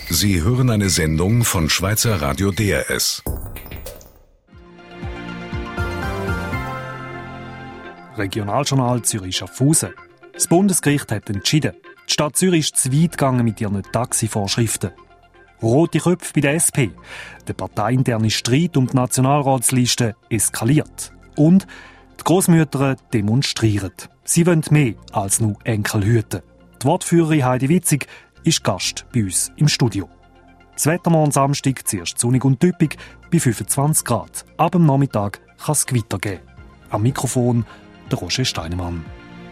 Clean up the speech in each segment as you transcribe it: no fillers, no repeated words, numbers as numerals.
Sie hören eine Sendung von Schweizer Radio DRS. Regionaljournal Zürich-Schaffhausen. Das Bundesgericht hat entschieden, die Stadt Zürich ist zu weit gegangen mit ihren Taxivorschriften. Rote Köpfe bei der SP. Der parteiinterne Streit um die Nationalratsliste eskaliert. Und die Grossmütter demonstrieren. Sie wollen mehr als nur Enkel hüten. Die Wortführerin Heidi Witzig ist Gast bei uns im Studio. Das Wetter morgen Samstag zuerst sonnig und typisch bei 25 Grad. Ab dem Nachmittag kann es Gewitter geben. Am Mikrofon der Roger Steinemann.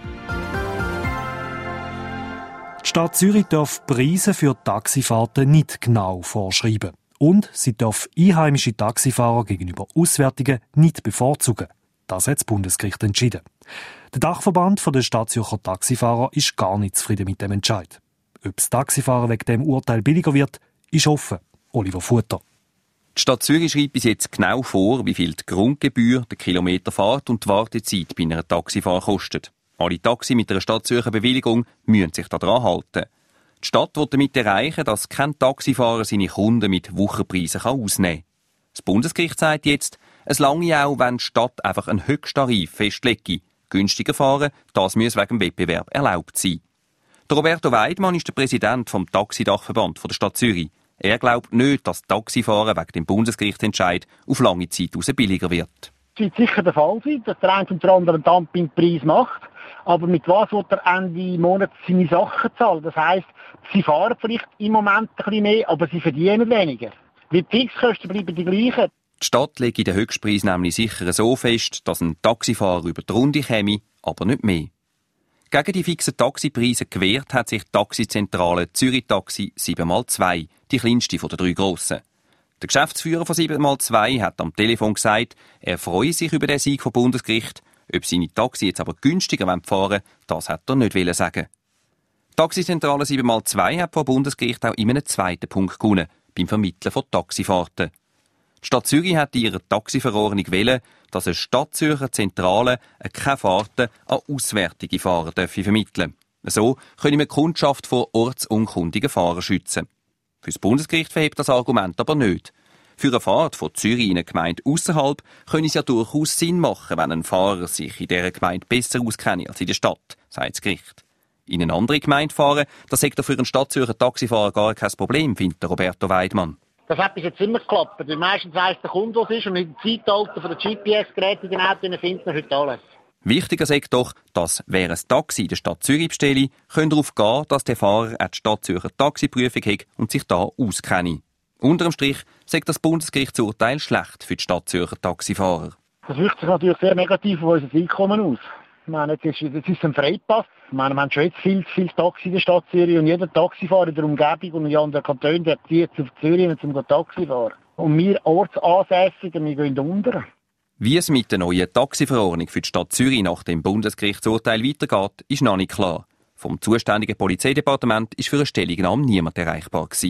Die Stadt Zürich darf Preise für Taxifahrten nicht genau vorschreiben. Und sie darf einheimische Taxifahrer gegenüber Auswärtigen nicht bevorzugen. Das hat das Bundesgericht entschieden. Der Dachverband der Stadtzürcher Taxifahrer ist gar nicht zufrieden mit dem Entscheid. Ob das Taxifahren wegen dem Urteil billiger wird, ist offen. Oliver Futter. Die Stadt Zürich schreibt bis jetzt genau vor, wie viel die Grundgebühr, der Kilometerfahrt und die Wartezeit bei einer Taxifahrt kostet. Alle Taxi mit einer Stadtzürcher Bewilligung müssen sich daran halten. Die Stadt will damit erreichen, dass kein Taxifahrer seine Kunden mit Wochenpreisen ausnehmen kann. Das Bundesgericht sagt jetzt, es lange auch, wenn die Stadt einfach einen Höchsttarif festlegt. Günstiger fahren, das muss wegen dem Wettbewerb erlaubt sein. Der Roberto Weidmann ist der Präsident vom Taxidachverband der Stadt Zürich. Er glaubt nicht, dass Taxifahren wegen dem Bundesgerichtsentscheid auf lange Zeit hinaus billiger wird. Es wird sicher der Fall sein, dass der eine und der andere einen Dumpingpreis macht. Aber mit was wird er Ende Monat seine Sachen zahlen? Das heisst, sie fahren vielleicht im Moment ein bisschen mehr, aber sie verdienen weniger. Die Fixkosten bleiben die gleichen. Die Stadt legt den Höchstpreis nämlich sicher so fest, dass ein Taxifahrer über die Runde käme, aber nicht mehr. Gegen die fixen Taxipreise gewehrt hat sich die Taxizentrale Zürich Taxi 7x2, die kleinste von den 3 grossen. Der Geschäftsführer von 7x2 hat am Telefon gesagt, er freue sich über den Sieg vom Bundesgericht. Ob seine Taxi jetzt aber günstiger fahren wollen, das hat er nicht sagen. Die Taxizentrale 7x2 hat vor Bundesgericht auch in einem zweiten Punkt gewonnen, beim Vermitteln von Taxifahrten. Die Stadt Zürich hat in ihrer Taxiverordnung gewählt, dass eine Stadtzürcher Zentrale keine Fahrten an auswärtige Fahrer vermitteln dürfen. So können wir die Kundschaft vor ortsunkundigen Fahrern schützen. Für das Bundesgericht verhebt das Argument aber nicht. Für eine Fahrt von Zürich in eine Gemeinde ausserhalb könnte es ja durchaus Sinn machen, wenn ein Fahrer sich in dieser Gemeinde besser auskenne als in der Stadt, sagt das Gericht. In eine andere Gemeinde fahren, das sagt für einen Stadtzürcher Taxifahrer gar kein Problem, findet Roberto Weidmann. Das hat bis jetzt immer geklappt. Weil meistens weiss der Kunde, was ist. Und im Zeitalter der GPS-Geräte in den Autos findet man heute alles. Wichtiger sagt doch, dass wer ein Taxi in der Stadt Zürich bestelle, könne darauf gehen, dass der Fahrer eine Stadtzürcher Taxiprüfung hat und sich da auskenne. Unterm Strich sagt das Bundesgerichtsurteil schlecht für die Stadtzürcher Taxifahrer. Das wirkt sich natürlich sehr negativ auf unser Einkommen aus. Ich meine, das ist ein Freipass. Ich meine, wir haben schon jetzt viel Taxi in der Stadt Zürich und jeder Taxifahrer in der Umgebung und in anderen Kantonen, der zieht auf Zürich, um Taxi zu fahren. Und wir Ortsansässigen, wir gehen unter. Wie es mit der neuen Taxiverordnung für die Stadt Zürich nach dem Bundesgerichtsurteil weitergeht, ist noch nicht klar. Vom zuständigen Polizeidepartement ist für eine Stellungnahme niemand erreichbar gewesen.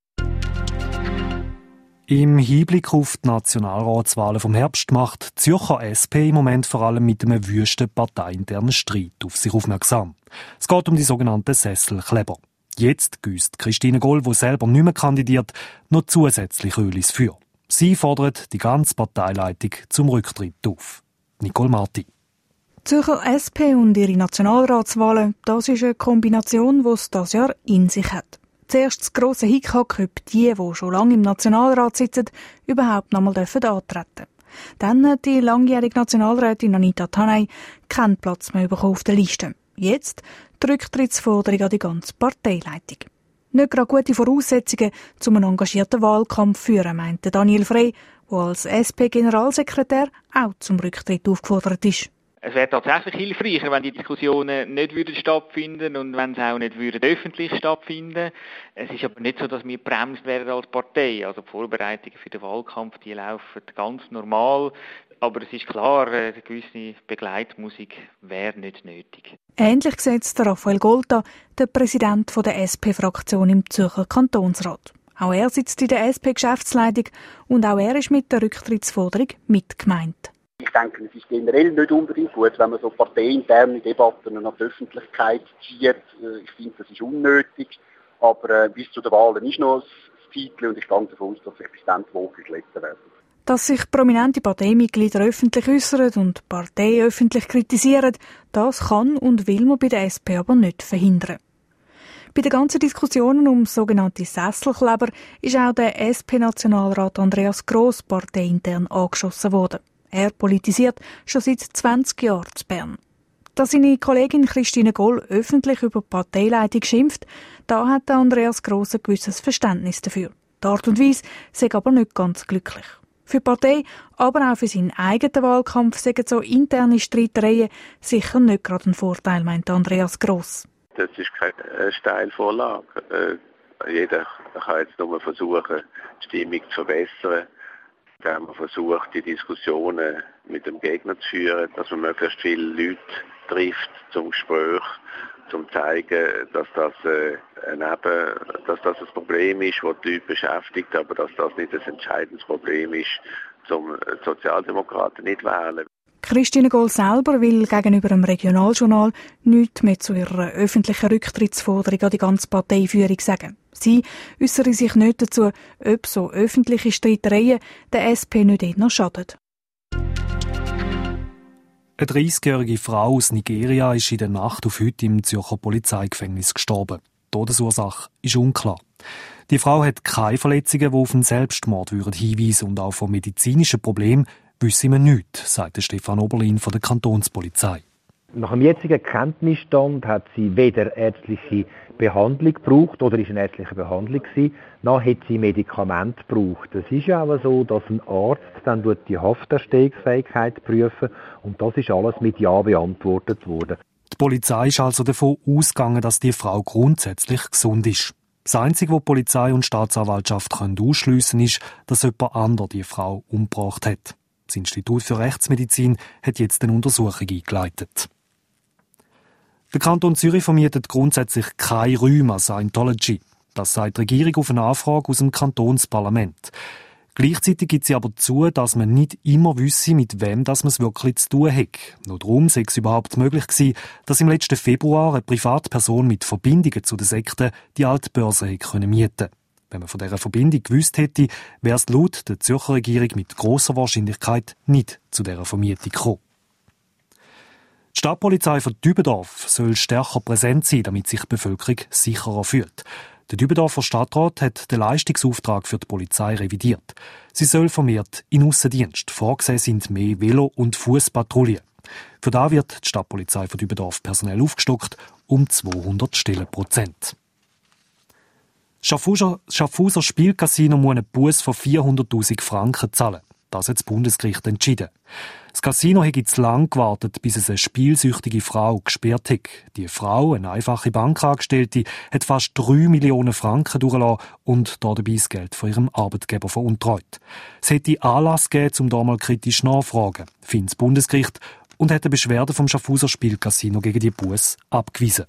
Im Hinblick auf die Nationalratswahlen vom Herbst macht die Zürcher SP im Moment vor allem mit einem wüsten parteiinternen Streit auf sich aufmerksam. Es geht um die sogenannten Sesselkleber. Jetzt gießt Christine Goll, die selber nicht mehr kandidiert, noch zusätzlich Öl ins Feuer. Sie fordert die ganze Parteileitung zum Rücktritt auf. Nicole Marti. Die Zürcher SP und ihre Nationalratswahlen, das ist eine Kombination, die es dieses Jahr in sich hat. Zuerst das grosse Hickhack, ob die schon lange im Nationalrat sitzen, überhaupt noch einmal antreten dürfen. Dann hat die langjährige Nationalrätin Anita Tanay keinen Platz mehr bekommen auf der Liste. Jetzt die Rücktrittsforderung an die ganze Parteileitung. Nicht gerade gute Voraussetzungen, um einen engagierten Wahlkampf zu führen, meinte Daniel Frey, der als SP-Generalsekretär auch zum Rücktritt aufgefordert ist. Es wäre tatsächlich hilfreicher, wenn die Diskussionen nicht stattfinden und wenn sie auch nicht öffentlich stattfinden. Es ist aber nicht so, dass wir bremst werden als Partei. Also die Vorbereitungen für den Wahlkampf, die laufen ganz normal. Aber es ist klar, eine gewisse Begleitmusik wäre nicht nötig. Ähnlich sieht Raphael Golta, der Präsident der SP-Fraktion im Zürcher Kantonsrat. Auch er sitzt in der SP-Geschäftsleitung und auch er ist mit der Rücktrittsforderung mitgemeint. Ich denke, es ist generell nicht unbedingt gut, wenn man so parteiinterne Debatten an die Öffentlichkeit zieht. Ich finde, das ist unnötig. Aber bis zu den Wahlen ist noch ein Zeitchen und ich gehe davon aus, dass sich bis dann die Wogen glätten werden. Dass sich prominente Parteimitglieder öffentlich äußern und die Partei öffentlich kritisieren, das kann und will man bei der SP aber nicht verhindern. Bei den ganzen Diskussionen um sogenannte Sesselkleber ist auch der SP-Nationalrat Andreas Gross parteiintern angeschossen worden. Er politisiert schon seit 20 Jahren in Bern. Dass seine Kollegin Christine Goll öffentlich über die Parteileitung schimpft, da hat Andreas Gross ein gewisses Verständnis dafür. Die Art und Weise sei aber nicht ganz glücklich. Für die Partei, aber auch für seinen eigenen Wahlkampf sind so interne Streitereien sicher nicht gerade ein Vorteil, meint Andreas Gross. Das ist keine Steilvorlage. Jeder kann jetzt nur versuchen, die Stimmung zu verbessern, indem man versucht, die Diskussionen mit dem Gegner zu führen, dass man möglichst viele Leute trifft zum Gespräch, zum zeigen, dass das ein Problem ist, das die Leute beschäftigt, aber dass das nicht ein entscheidendes Problem ist, zum Sozialdemokraten nicht wählen. Christine Goll selber will gegenüber dem Regionaljournal nichts mehr zu ihrer öffentlichen Rücktrittsforderung an die ganze Parteiführung sagen. Sie äußere sich nicht dazu, ob so öffentliche Streitereien der SP nicht eher schaden. Eine 30-jährige Frau aus Nigeria ist in der Nacht auf heute im Zürcher Polizeigefängnis gestorben. Die Todesursache ist unklar. Die Frau hat keine Verletzungen, die auf einen Selbstmord hinweisen und auch von medizinischen Problemen wisse man nichts, sagte Stefan Oberlin von der Kantonspolizei. Nach dem jetzigen Kenntnisstand hat sie weder ärztliche Behandlung gebraucht oder ist eine ärztliche Behandlung gewesen, noch hat sie Medikamente gebraucht. Es ist ja auch so, dass ein Arzt dann die Hafterstehungsfähigkeit prüfen und das ist alles mit Ja beantwortet worden. Die Polizei ist also davon ausgegangen, dass die Frau grundsätzlich gesund ist. Das Einzige, was die Polizei und die Staatsanwaltschaft ausschliessen können, ist, dass jemand anderes die Frau umgebracht hat. Das Institut für Rechtsmedizin hat jetzt eine Untersuchung eingeleitet. Der Kanton Zürich vermietet grundsätzlich keine Räume an Scientology. Das sagt die Regierung auf eine Anfrage aus dem Kantonsparlament. Gleichzeitig gibt sie aber zu, dass man nicht immer wisse, mit wem das man es wirklich zu tun hat. Nur darum sei es überhaupt möglich gewesen, dass im letzten Februar eine Privatperson mit Verbindungen zu der Sekte die alte Börse mieten konnte. Wenn man von dieser Verbindung gewusst hätte, wäre es laut der Zürcher Regierung mit grosser Wahrscheinlichkeit nicht zu dieser Vermietung gekommen. Die Stadtpolizei von Dübendorf soll stärker präsent sein, damit sich die Bevölkerung sicherer fühlt. Der Dübendorfer Stadtrat hat den Leistungsauftrag für die Polizei revidiert. Sie soll vermehrt in Aussendienst. Vorgesehen sind mehr Velo- und Fußpatrouillen. Für das wird die Stadtpolizei von Dübendorf personell aufgestockt um 200 Stellenprozent. Schaffhauser Spielcasino muss einen Buß von 400'000 Franken zahlen. Das hat das Bundesgericht entschieden. Das Casino hätte zu lange gewartet, bis es eine spielsüchtige Frau gesperrt hat. Die Frau, eine einfache Bankangestellte, hat fast 3 Millionen Franken durchgelassen und dabei das Geld von ihrem Arbeitgeber veruntreut. Es hätte Anlass gegeben, um da mal kritisch nachzufragen, findet das Bundesgericht, und hat eine Beschwerde vom Schaffhauser Spielcasino gegen die Buß abgewiesen.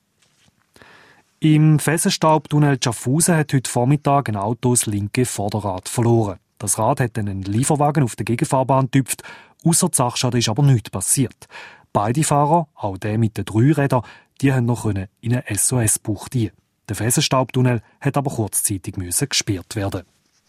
Im Fessenstaubtunnel Schaffhausen hat heute Vormittag ein Auto das linke Vorderrad verloren. Das Rad hat einen Lieferwagen auf der Gegenfahrbahn getüpft. Ausser Sachschaden ist aber nichts passiert. Beide Fahrer, auch der mit den 3 Rädern, die haben noch in eine SOS-Bucht dienen. Der Fessenstaubtunnel hat aber kurzzeitig gesperrt werden.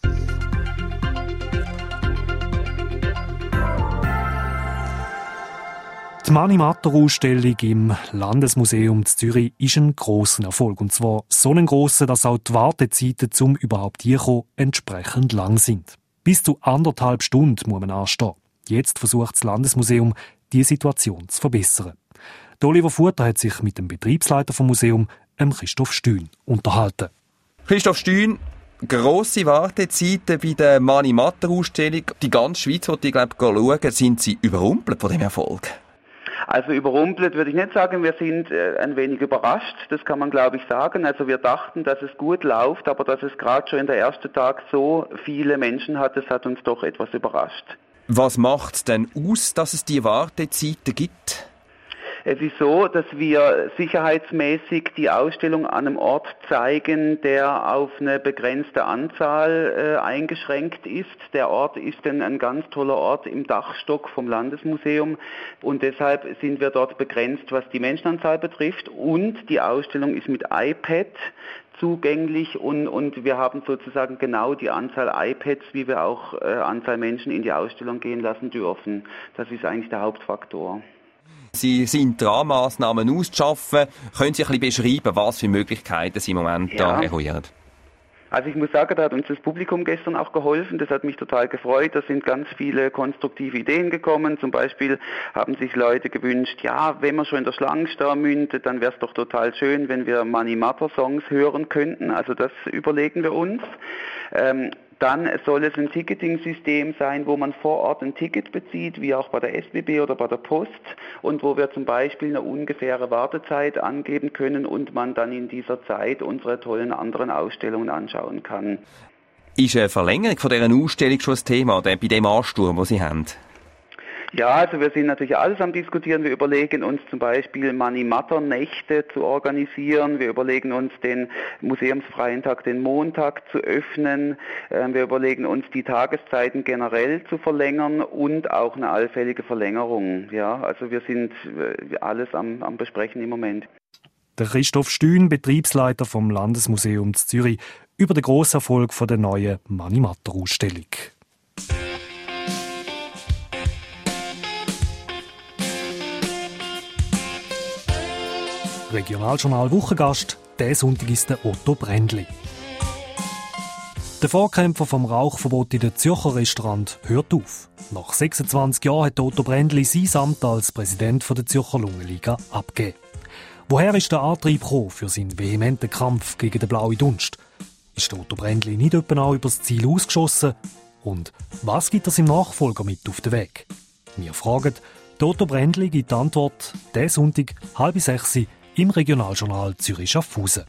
Die Mani-Matter-Ausstellung im Landesmuseum Zürich ist ein grosser Erfolg. Und zwar so ein grosser, dass auch die Wartezeiten zum überhaupt hierkommen entsprechend lang sind. Bis zu 1,5 Stunden muss man anstehen. Jetzt versucht das Landesmuseum, diese Situation zu verbessern. Der Oliver Futter hat sich mit dem Betriebsleiter vom Museum, Christoph Stühn, unterhalten. Christoph Stühn, grosse Wartezeiten bei der Mani-Matter-Ausstellung. Die ganze Schweiz, die ich schauen, sind Sie überrumpelt von dem Erfolg? Also überrumpelt würde ich nicht sagen, wir sind ein wenig überrascht, das kann man glaube ich sagen. Also wir dachten, dass es gut läuft, aber dass es gerade schon in der ersten Tag so viele Menschen hat, das hat uns doch etwas überrascht. Was macht es denn aus, dass es die Wartezeiten gibt? Es ist so, dass wir sicherheitsmäßig die Ausstellung an einem Ort zeigen, der auf eine begrenzte Anzahl eingeschränkt ist. Der Ort ist ein ganz toller Ort im Dachstock vom Landesmuseum und deshalb sind wir dort begrenzt, was die Menschenanzahl betrifft. Und die Ausstellung ist mit iPad zugänglich und wir haben sozusagen genau die Anzahl iPads, wie wir auch Anzahl Menschen in die Ausstellung gehen lassen dürfen. Das ist eigentlich der Hauptfaktor. Sie sind dran, Massnahmen auszuschaffen. Können Sie ein bisschen beschreiben, was für Möglichkeiten Sie im Moment da eruieren? Also ich muss sagen, da hat uns das Publikum gestern auch geholfen. Das hat mich total gefreut. Da sind ganz viele konstruktive Ideen gekommen. Zum Beispiel haben sich Leute gewünscht, ja, wenn wir schon in der Schlangenstau mündet, dann wäre es doch total schön, wenn wir Money Matter Songs hören könnten. Also das überlegen wir uns. Dann soll es ein Ticketing-System sein, wo man vor Ort ein Ticket bezieht, wie auch bei der SBB oder bei der Post, und wo wir zum Beispiel eine ungefähre Wartezeit angeben können und man dann in dieser Zeit unsere tollen anderen Ausstellungen anschauen kann. Ist eine Verlängerung von dieser Ausstellung schon ein Thema, bei dem Ansturm, den Sie haben? Ja, also wir sind natürlich alles am Diskutieren. Wir überlegen uns zum Beispiel Money Matter Nächte zu organisieren. Wir überlegen uns den museumsfreien Tag, den Montag zu öffnen. Wir überlegen uns die Tageszeiten generell zu verlängern und auch eine allfällige Verlängerung. Ja, also wir sind alles am Besprechen im Moment. Der Christoph Stühn, Betriebsleiter vom Landesmuseum Zürich, über den grossen Erfolg der neuen Money Matter Ausstellung. Regionaljournal Wochengast, diesen Sonntag ist der Otto Brändli. Der Vorkämpfer vom Rauchverbot in den Zürcher Restaurant hört auf. Nach 26 Jahren hat Otto Brändli sein Amt als Präsident der Zürcher Lungenliga abgegeben. Woher ist der Antrieb gekommen für seinen vehementen Kampf gegen den blauen Dunst? Ist der Otto Brändli nicht etwa auch über das Ziel ausgeschossen? Und was gibt er seinem Nachfolger mit auf den Weg? Wir fragen, Otto Brändli gibt die Antwort diesen Sonntag 5:30 im Regionaljournal Zürich-Schaffhausen.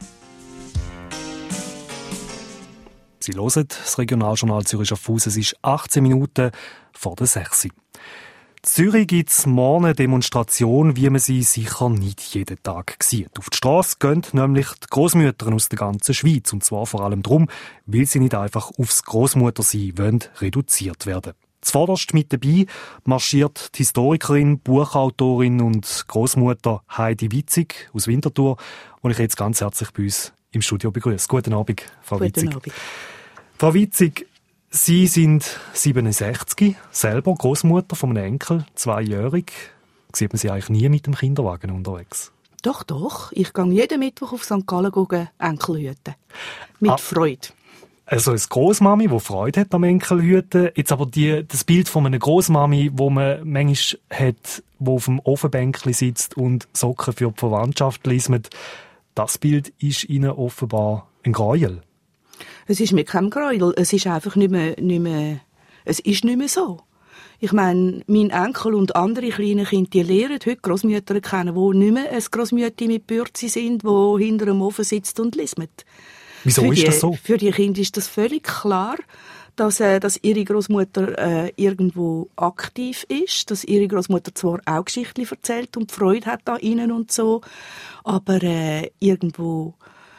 Sie hören das Regionaljournal Zürich-Schaffhausen. Es ist 18 Minuten vor der 6. In Zürich gibt es morgen eine Demonstration, wie man sie sicher nicht jeden Tag sieht. Auf die Strasse gehen nämlich die Grossmütter aus der ganzen Schweiz. Und zwar vor allem darum, weil sie nicht einfach aufs Grossmuttersein wollen, reduziert werden. Zuvorderst mit dabei marschiert die Historikerin, Buchautorin und Grossmutter Heidi Witzig aus Winterthur, und ich jetzt ganz herzlich bei uns im Studio begrüße. Guten Abend, Frau Witzig. Guten Abend. Frau Witzig, Sie sind 67, selber Grossmutter von einem Enkel, 2-jährig. Sieht man Sie eigentlich nie mit dem Kinderwagen unterwegs? Doch. Ich gehe jeden Mittwoch auf St. Gallen Enkel hüten. Mit Freude. Also eine Grossmami, die Freude hat am Enkelhüten. Jetzt aber das Bild von einer Grossmami, wo man manchmal hat, die auf dem Ofenbänkchen sitzt und Socken für die Verwandtschaft lismet, das Bild ist Ihnen offenbar ein Gräuel. Es ist mir kein Gräuel. Es ist einfach nicht mehr so. Ich meine, mein Enkel und andere kleine Kinder, die lernen heute Grossmütter kennen, die nicht mehr ein Grossmütti mit Bürzi sind, die hinter dem Ofen sitzt und lismet. Wieso ist das so? Für die Kinder ist das völlig klar, dass ihre Großmutter irgendwo aktiv ist, dass ihre Großmutter zwar auch Geschichten erzählt und Freude hat an ihnen und so, aber irgendwo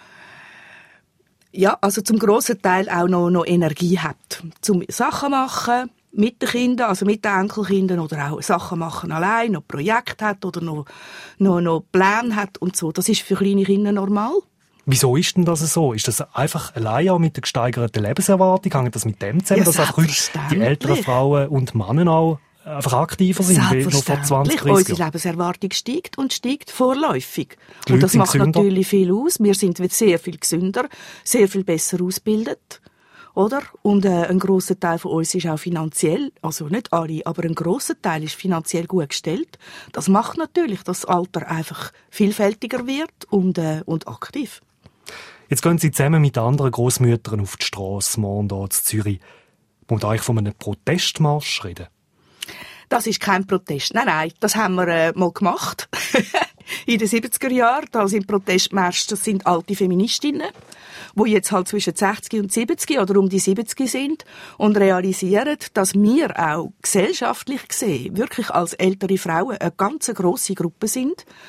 also zum grossen Teil auch noch Energie hat, zum Sachen machen mit den Kindern, also mit den Enkelkindern, oder auch Sachen machen allein, noch Projekte hat oder noch Pläne hat und so. Das ist für kleine Kinder normal. Wieso ist denn das so? Ist das einfach allein auch mit der gesteigerten Lebenserwartung? Hängt das mit dem zusammen, dass auch heute die älteren Frauen und Männer auch einfach aktiver sind, wie noch vor 20, 30 Jahren? Unsere Lebenserwartung steigt und steigt vorläufig. Und das macht natürlich viel aus. Wir sind sehr viel gesünder, sehr viel besser ausgebildet. Oder? Und ein grosser Teil von uns ist auch finanziell, also nicht alle, aber ein grosser Teil ist finanziell gut gestellt. Das macht natürlich, dass das Alter einfach vielfältiger wird und aktiv. Jetzt gehen Sie zusammen mit anderen Grossmüttern auf die Strasse morgen hier in Zürich. Und eigentlich von einem Protestmarsch reden? Das ist kein Protest. Nein, das haben wir mal gemacht. In den 70er Jahren, da sind Protestmärsche, das sind alte Feministinnen, die jetzt halt zwischen 60 und 70 oder um die 70 sind und realisieren, dass wir auch gesellschaftlich gesehen wirklich als ältere Frauen eine ganz grosse Gruppe sind,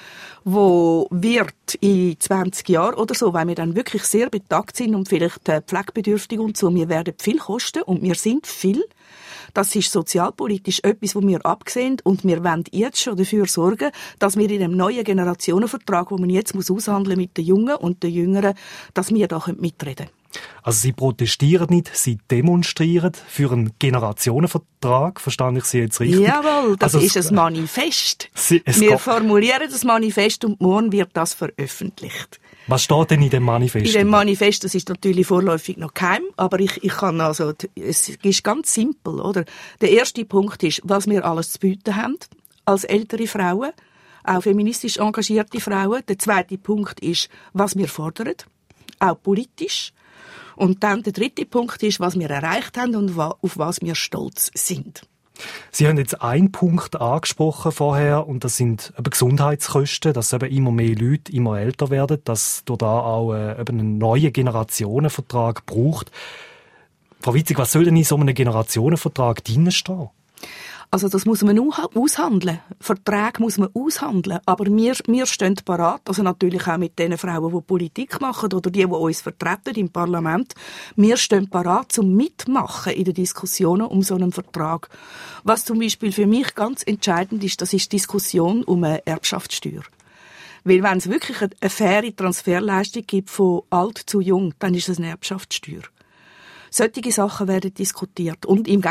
wo wird in 20 Jahren oder so, weil wir dann wirklich sehr betagt sind und vielleicht pflegebedürftig und so, wir werden viel kosten und wir sind viel. Das ist sozialpolitisch etwas, was wir absehen und wir wollen jetzt schon dafür sorgen, dass wir in dem neuen Generationenvertrag, den man jetzt aushandeln mit den Jungen und den Jüngeren, dass wir da mitreden können. Also Sie protestieren nicht, Sie demonstrieren für einen Generationenvertrag, verstehe ich Sie jetzt richtig? Jawohl, das ist ein Manifest. Wir formulieren das Manifest und morgen wird das veröffentlicht. Was steht denn in dem Manifest? In dem Manifest, das ist natürlich vorläufig noch geheim, aber ich kann also, es ist ganz simpel, oder? Der erste Punkt ist, was wir alles zu bieten haben, als ältere Frauen, auch feministisch engagierte Frauen. Der zweite Punkt ist, was wir fordern, auch politisch. Und dann der dritte Punkt ist, was wir erreicht haben und auf was wir stolz sind. Sie haben jetzt einen Punkt angesprochen vorher, und das sind eben Gesundheitskosten, dass eben immer mehr Leute immer älter werden, dass durch da auch eben einen neuen Generationenvertrag braucht. Frau Witzig, was soll denn in so einem Generationenvertrag drinstehen? Also das muss man aushandeln. Verträge muss man aushandeln. Aber wir stehen parat, also natürlich auch mit den Frauen, die Politik machen oder die uns vertreten im Parlament. Wir stehen parat zum Mitmachen in den Diskussionen um so einen Vertrag. Was zum Beispiel für mich ganz entscheidend ist, das ist die Diskussion um eine Erbschaftssteuer. Weil wenn es wirklich eine faire Transferleistung gibt von alt zu jung, dann ist es eine Erbschaftssteuer. Solche Sachen werden diskutiert. Und im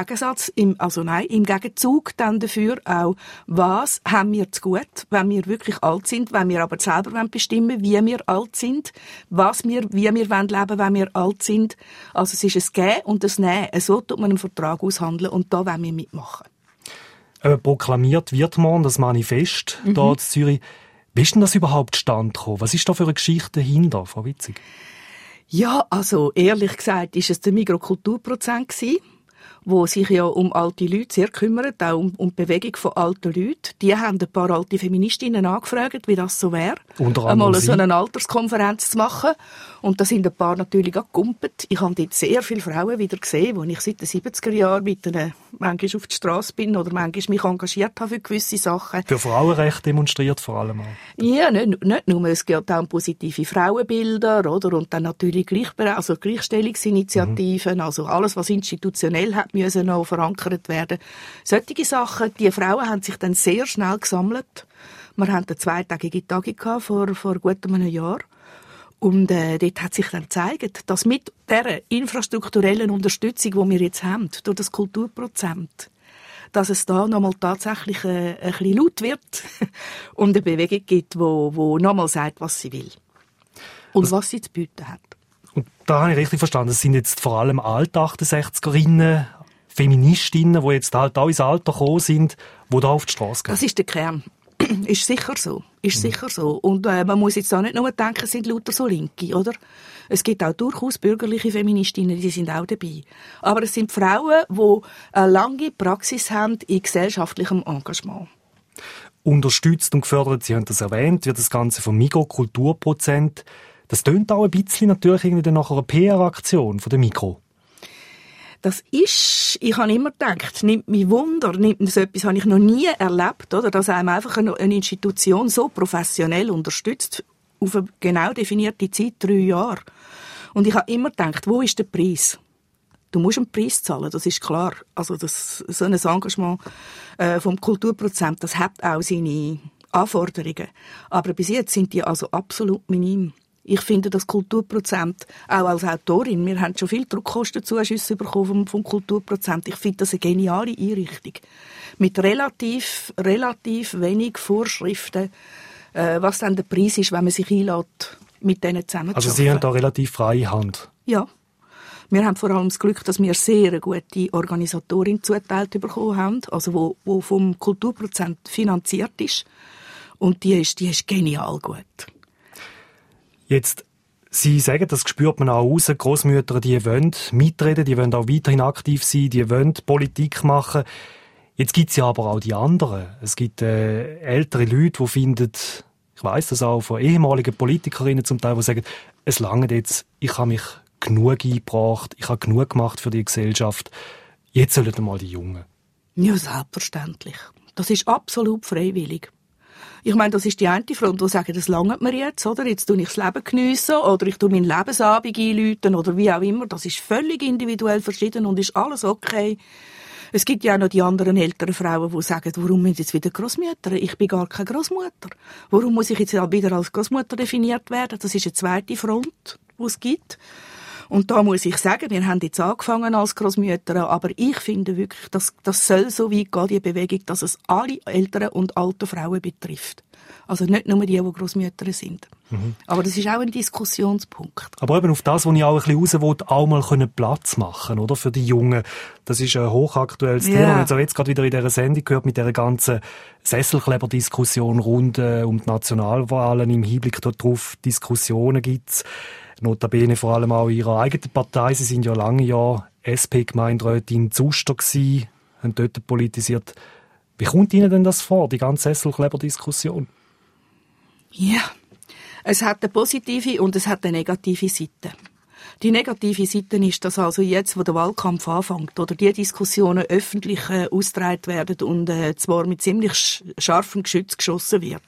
Gegenzug dann dafür auch, was haben wir zu gut, wenn wir wirklich alt sind, wenn wir aber selber bestimmen, wie wir alt sind, wie wir leben wollen, wenn wir alt sind. Also es ist ein Geben und ein Nehmen. So tut man einen Vertrag aushandeln und da wollen wir mitmachen. Proklamiert wird morgen das Manifest hier in Zürich. Wie ist denn das überhaupt zustande gekommen? Was ist da für eine Geschichte dahinter, Frau Witzig? Ja, also ehrlich gesagt ist es der Mikrokulturprozent gewesen, wo sich ja um alte Leute sehr kümmert, auch um die Bewegung von alten Leuten. Die haben ein paar alte Feministinnen angefragt, wie das so wäre, einmal so eine Alterskonferenz zu machen. Und da sind ein paar natürlich auch gegumpelt. Ich habe dort sehr viele Frauen wieder gesehen, wo ich seit den 70er Jahren mit ihnen manchmal auf die Straße bin oder manchmal mich engagiert habe für gewisse Sachen. Für Frauenrechte demonstriert vor allem auch. Ja, nicht nur. Es geht auch um positive Frauenbilder, oder? Und dann natürlich Gleichstellungsinitiativen, also alles, was institutionell hat müssen noch verankert werden. Solche Sachen, die Frauen haben sich dann sehr schnell gesammelt. Wir hatten eine zweitägige Tagung vor gut einem Jahr. Und dort hat sich dann gezeigt, dass mit dieser infrastrukturellen Unterstützung, die wir jetzt haben, durch das Kulturprozent, dass es da nochmal tatsächlich ein bisschen laut wird und eine Bewegung gibt, die nochmal sagt, was sie will und was sie zu bieten hat. Und da habe ich richtig verstanden, es sind jetzt vor allem Alt-68erinnen, Feministinnen, die jetzt halt auch ins Alter gekommen sind, die da auf die Straße gehen. Das ist der Kern. Ist sicher so. Sicher so. Und man muss jetzt auch nicht nur denken, es sind lauter so Linke, oder? Es gibt auch durchaus bürgerliche Feministinnen, die sind auch dabei. Aber es sind Frauen, die eine lange Praxis haben in gesellschaftlichem Engagement. Unterstützt und gefördert, Sie haben das erwähnt, wird das Ganze vom Mikrokulturprozent. Das tönt auch ein bisschen natürlich irgendwie nach einer PR-Aktion von der Mikro. Das ist, ich habe immer gedacht, nimmt mich Wunder, so etwas habe ich noch nie erlebt, oder? Dass einem einfach eine Institution so professionell unterstützt, auf eine genau definierte Zeit, 3 Jahre. Und ich habe immer gedacht, wo ist der Preis? Du musst einen Preis zahlen, das ist klar. Also so ein Engagement vom Kulturprozent, das hat auch seine Anforderungen. Aber bis jetzt sind die also absolut minim. Ich finde das Kulturprozent, auch als Autorin, wir haben schon viel Druckkostenzuschüsse bekommen vom Kulturprozent. Ich finde das eine geniale Einrichtung. Mit relativ wenig Vorschriften, was dann der Preis ist, wenn man sich einlässt, mit denen zusammenzuarbeiten. Also Sie haben da relativ freie Hand? Ja. Wir haben vor allem das Glück, dass wir sehr eine gute Organisatorin zuteilt bekommen haben, also wo vom Kulturprozent finanziert ist. Und die ist genial gut. Jetzt, Sie sagen, das spürt man auch raus, Grossmütter, die wollen mitreden, die wollen auch weiterhin aktiv sein, die wollen Politik machen. Jetzt gibt es ja aber auch die anderen. Es gibt ältere Leute, die finden, ich weiss das auch von ehemaligen Politikerinnen zum Teil, die sagen, es langt jetzt, ich habe mich genug eingebracht, ich habe genug gemacht für die Gesellschaft. Jetzt sollen mal die Jungen. Ja, selbstverständlich. Das ist absolut freiwillig. Ich meine, das ist die eine Front, die sagen, das langt mir jetzt, oder? Jetzt tue ich das Leben geniessen, oder ich tue meinen Lebensabend einläuten, oder wie auch immer. Das ist völlig individuell verschieden und ist alles okay. Es gibt ja auch noch die anderen älteren Frauen, die sagen, warum müssen jetzt wieder Grossmütter? Ich bin gar keine Grossmutter. Warum muss ich jetzt wieder als Grossmutter definiert werden? Das ist eine zweite Front, die es gibt. Und da muss ich sagen, wir haben jetzt angefangen als Grossmütter, aber ich finde wirklich, das soll so weit gehen, die Bewegung, dass es alle älteren und alten Frauen betrifft. Also nicht nur die Grossmütter sind. Mhm. Aber das ist auch ein Diskussionspunkt. Aber eben auf das, wo ich auch ein bisschen raus will, auch mal Platz machen, oder? Für die Jungen. Das ist ein hochaktuelles Thema. Wir haben jetzt gerade wieder in dieser Sendung gehört, mit dieser ganzen Sesselkleber-Diskussion rund um die Nationalwahlen. Im Hinblick darauf Diskussionen gibt's. Notabene vor allem auch in ihrer eigenen Partei. Sie sind ja lange Jahre SP-Gemeinderätin Zuster gewesen, haben dort politisiert. Wie kommt Ihnen denn das vor, die ganze Sesselkleber-Diskussion? Ja, es hat eine positive und es hat eine negative Seite. Die negative Seite ist, dass also jetzt, wo der Wahlkampf anfängt, oder die Diskussionen öffentlich ausgetragen werden und zwar mit ziemlich scharfem Geschütz geschossen wird.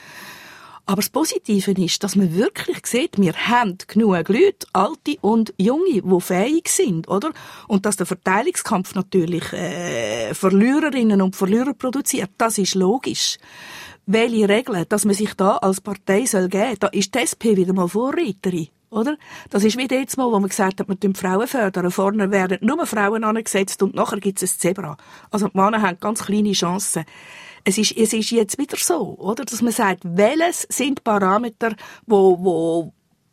Aber das Positive ist, dass man wirklich sieht, wir haben genug Leute, Alte und Junge, die fähig sind, oder? Und dass der Verteilungskampf natürlich Verliererinnen und Verlierer produziert, das ist logisch. Welche Regeln, dass man sich da als Partei soll geben, da ist die SP wieder mal Vorreiterin, oder? Das ist wie jetzt mal, wo man gesagt hat, man tun Frauen fördern. Vorne werden nur Frauen angesetzt und nachher gibt es ein Zebra. Also die Männer haben ganz kleine Chancen. Es ist jetzt wieder so, oder? Dass man sagt, welches sind Parameter, wo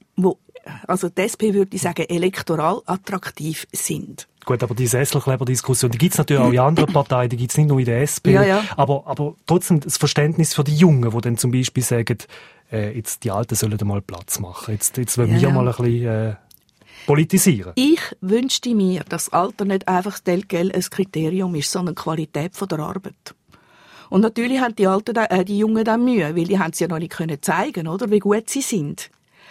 also die SP würde ich sagen, elektoral attraktiv sind. Gut, aber die Sesselkleber-Diskussion, die gibt es natürlich auch in anderen Parteien, die gibt es nicht nur in der SP. Ja. Aber trotzdem das Verständnis für die Jungen, die dann zum Beispiel sagen, jetzt die Alten sollen mal Platz machen. Jetzt wollen wir mal ein bisschen politisieren. Ich wünschte mir, dass Alter nicht einfach ein Kriterium ist, sondern die Qualität der Arbeit. Und natürlich haben die Jungen dann Mühe, weil die haben es ja noch nicht zeigen können, oder, wie gut sie sind.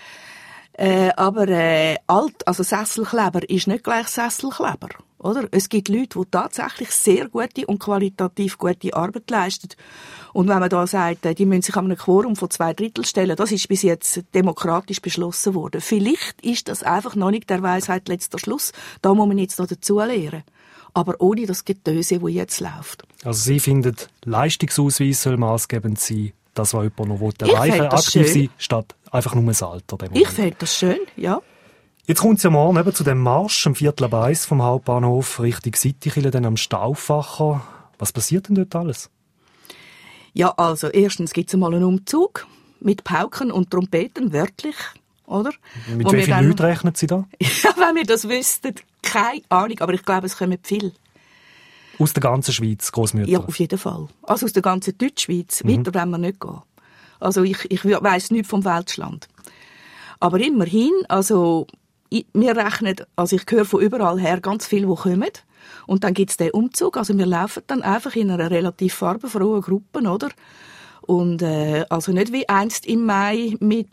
Aber also Sesselkleber ist nicht gleich Sesselkleber, oder? Es gibt Leute, die tatsächlich sehr gute und qualitativ gute Arbeit leisten. Und wenn man da sagt, die müssen sich an einem Quorum von 2/3 stellen, das ist bis jetzt demokratisch beschlossen worden. Vielleicht ist das einfach noch nicht der Weisheit letzter Schluss. Da muss man jetzt noch dazu lernen. Aber ohne das Getöse, das jetzt läuft. Also Sie finden, Leistungsausweis soll maßgebend sein, das, was jemand noch erreichen will, aktiv sein, statt einfach nur das Alter. Ich finde das schön, ja. Jetzt kommt es ja morgen eben zu dem Marsch am 1:45 vom Hauptbahnhof Richtung Sittich, dann am Stauffacher. Was passiert denn dort alles? Ja, also erstens gibt es einmal einen Umzug mit Pauken und Trompeten, wörtlich, oder? Mit wie vielen Leuten rechnen Sie da? Ja, wenn wir das wüssten, keine Ahnung, aber ich glaube, es kommen viele. Aus der ganzen Schweiz, Grossmütter? Ja, auf jeden Fall. Also aus der ganzen Deutschschweiz. Weiter wollen wir nicht gehen. Also ich weiss nichts vom Weltschland. Aber immerhin, also wir rechnen, also ich höre von überall her ganz viel, die kommen. Und dann gibt es den Umzug. Also wir laufen dann einfach in einer relativ farbenfrohen Gruppe, oder? Und also nicht wie einst im Mai mit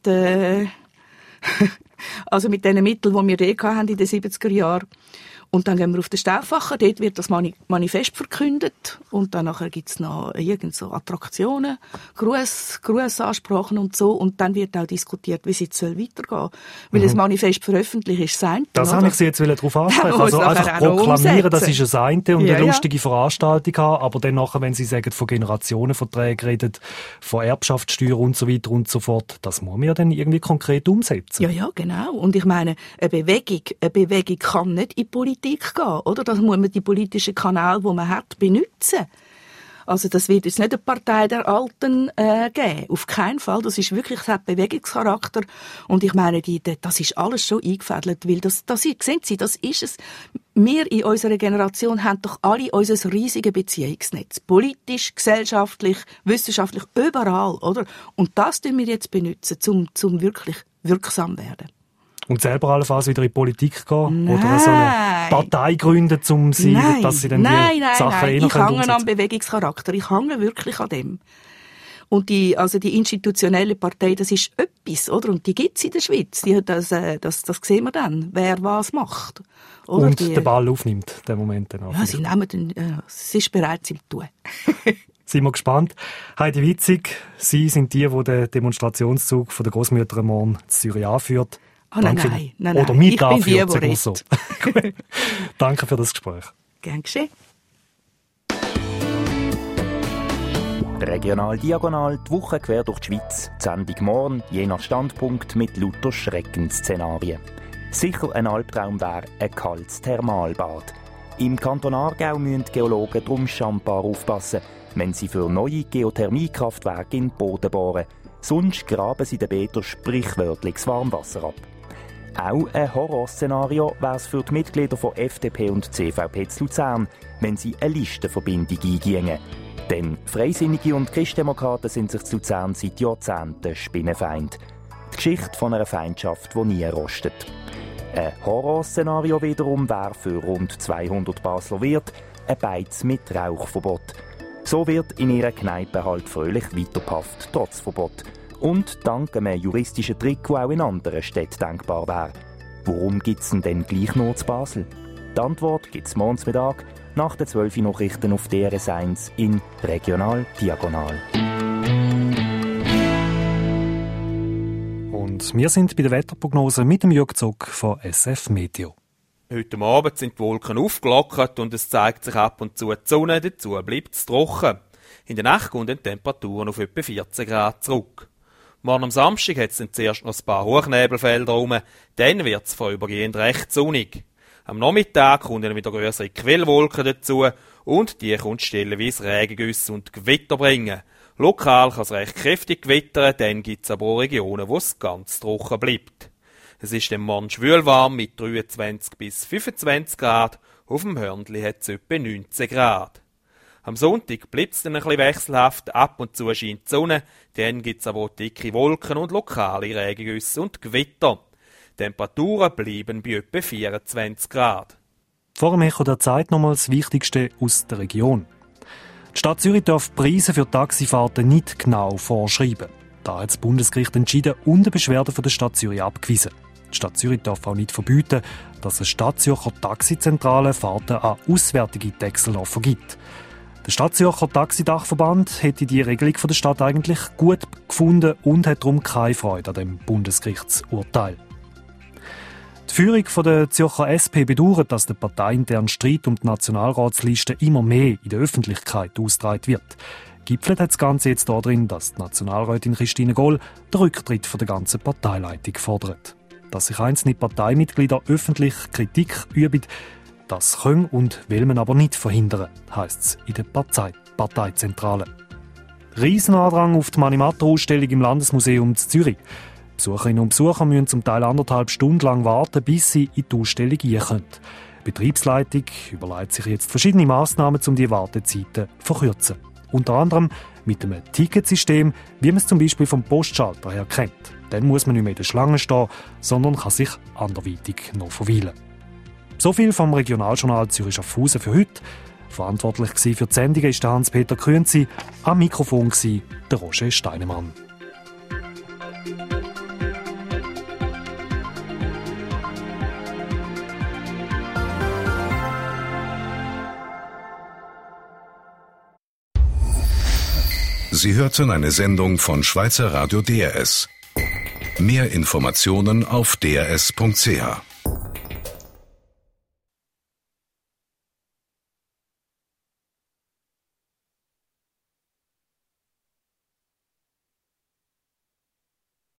also mit den Mitteln, die wir hatten in den 70er Jahren. Und dann gehen wir auf den Stauffacher, dort wird das Manifest verkündet und dann nachher gibt's noch so Attraktionen, Grussansprachen und so und dann wird auch diskutiert, wie es jetzt weitergehen soll. Weil das Manifest veröffentlicht ist das eine. Das habe ich Sie jetzt darauf ansprechen. Also einfach proklamieren, das ist das eine und eine lustige Veranstaltung haben, aber dann nachher, wenn Sie sagen, von Generationenverträgen reden, von Erbschaftssteuer und so weiter und so fort, das muss man ja dann irgendwie konkret umsetzen. Ja, genau. Und ich meine, eine Bewegung kann nicht in Politik gehen, oder? Das muss man die politischen Kanäle, die man hat, benutzen. Also das wird jetzt nicht eine Partei der Alten geben. Auf keinen Fall. Das ist wirklich, das hat Bewegungscharakter. Und ich meine, das ist alles schon eingefädelt, weil das sehen Sie, das ist es. Wir in unserer Generation haben doch alle unser riesiges Beziehungsnetz. Politisch, gesellschaftlich, wissenschaftlich, überall, oder? Und das tun wir jetzt benutzen, zum wirklich wirksam werden. Und selber allenfalls wieder in die Politik gehen? Nein. Oder so eine Partei gründen, dass sie dann die Sachen Nein. Ich hänge am Bewegungscharakter. Ich hänge wirklich an dem. Und die institutionelle Partei, das ist etwas, oder? Und die gibt's in der Schweiz. Das sehen wir dann, wer was macht. Oder? Und den Ball aufnimmt, den Moment dann auch. Ja, sie nehmen sie ist bereit, sie zu tun. Sind wir gespannt. Heidi Witzig, Sie sind die den Demonstrationszug von der Grossmutter morgen in Zürich anführt. Oh, nein. Oder mit ich bin die anführt, so. Danke für das Gespräch. Gern geschehen. Regional Diagonal, die Woche quer durch die Schweiz. Die Sendung morgen, je nach Standpunkt, mit lauter Schreckensszenarien. Sicher ein Albtraum wäre ein kaltes Thermalbad. Im Kanton Aargau müssen die Geologen drum schambar aufpassen, wenn sie für neue Geothermiekraftwerke in den Boden bohren. Sonst graben sie den Bädern sprichwörtlich das Warmwasser ab. Auch ein Horrorszenario wäre es für die Mitglieder von FDP und CVP zu Luzern, wenn sie eine Listenverbindung eingingen. Denn Freisinnige und Christdemokraten sind sich zu Luzern seit Jahrzehnten Spinnenfeind. Die Geschichte von einer Feindschaft, die nie rostet. Ein Horrorszenario wiederum wäre für rund 200 Basler Wirte ein Beiz mit Rauchverbot. So wird in ihrer Kneipe halt fröhlich weitergepafft, trotz Verbot. Und dank einem juristischen Trick, der auch in anderen Städten denkbar wäre. Warum gibt es denn gleich nur zu Basel? Die Antwort gibt es morgens Mittag nach den 12 Nachrichten auf DRS1 in Regional Diagonal. Und wir sind bei der Wetterprognose mit dem Jörg Zock von SF Meteo. Heute Abend sind die Wolken aufgelockert und es zeigt sich ab und zu die Sonne, dazu bleibt es trocken. In der Nacht kommen die Temperaturen auf etwa 14 Grad zurück. Morgen am Samstag hat es dann zuerst noch ein paar Hochnebelfelder rum, dann wird es vorübergehend recht sonnig. Am Nachmittag kommen dann wieder grössere Quellwolken dazu und die können stellenweise Regengüsse und Gewitter bringen. Lokal kann es recht kräftig gewittern, dann gibt es aber auch Regionen, wo es ganz trocken bleibt. Es ist dann morgen schwülwarm mit 23 bis 25 Grad, auf dem Hörnli hat es etwa 19 Grad. Am Sonntag bleibt es dann ein bisschen wechselhaft, ab und zu scheint die Sonne, dann gibt es aber auch dicke Wolken und lokale Regengüsse und Gewitter. Die Temperaturen bleiben bei etwa 24 Grad. Vor dem Echo der Zeit nochmal das Wichtigste aus der Region. Die Stadt Zürich darf Preise für Taxifahrten nicht genau vorschreiben. Da hat das Bundesgericht entschieden und eine Beschwerde von der Stadt Zürich abgewiesen. Die Stadt Zürich darf auch nicht verbieten, dass eine Stadtzürcher Taxizentrale Fahrten an auswärtige Taxiloffer gibt. Der Stadtzürcher Taxidachverband hätte die Regelung von der Stadt eigentlich gut gefunden und hat darum keine Freude an dem Bundesgerichtsurteil. Die Führung der Zürcher SP bedauert, dass der parteiinterne Streit um die Nationalratsliste immer mehr in der Öffentlichkeit ausgetragen wird. Gipfelt hat das Ganze jetzt darin, dass die Nationalrätin Christine Goll den Rücktritt von der ganzen Parteileitung fordert. Dass sich einzelne Parteimitglieder öffentlich Kritik üben, das können und will man aber nicht verhindern, heisst es in der Parteizentrale. Riesenandrang auf die Manimatter-Ausstellung im Landesmuseum in Zürich. Besucherinnen und Besucher müssen zum Teil 1,5 Stunden lang warten, bis sie in die Ausstellung rein können. Die Betriebsleitung überlegt sich jetzt verschiedene Massnahmen, um die Wartezeiten zu verkürzen. Unter anderem mit einem Ticketsystem, wie man es zum Beispiel vom Postschalter her kennt. Dann muss man nicht mehr in der Schlange stehen, sondern kann sich anderweitig noch verweilen. So viel vom Regionaljournal Zürich Schaffhausen für heute. Verantwortlich für die Sendungen ist Hans-Peter Künzi, am Mikrofon der Roger Steinemann. Sie hörten eine Sendung von Schweizer Radio DRS. Mehr Informationen auf drs.ch.